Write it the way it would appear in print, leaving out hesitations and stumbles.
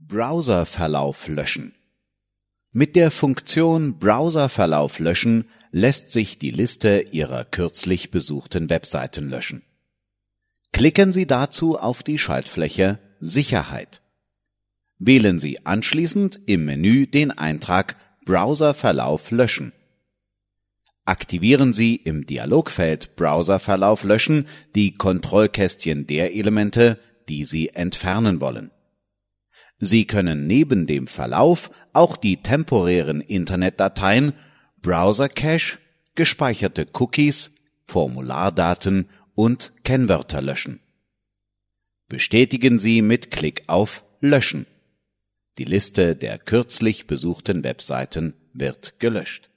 Browserverlauf löschen. Mit der Funktion Browserverlauf löschen lässt sich die Liste Ihrer kürzlich besuchten Webseiten löschen. Klicken Sie dazu auf die Schaltfläche Sicherheit. Wählen Sie anschließend im Menü den Eintrag Browserverlauf löschen. Aktivieren Sie im Dialogfeld Browserverlauf löschen die Kontrollkästchen der Elemente, die Sie entfernen wollen. Sie können neben dem Verlauf auch die temporären Internetdateien, Browser-Cache, gespeicherte Cookies, Formulardaten und Kennwörter löschen. Bestätigen Sie mit Klick auf Löschen. Die Liste der kürzlich besuchten Webseiten wird gelöscht.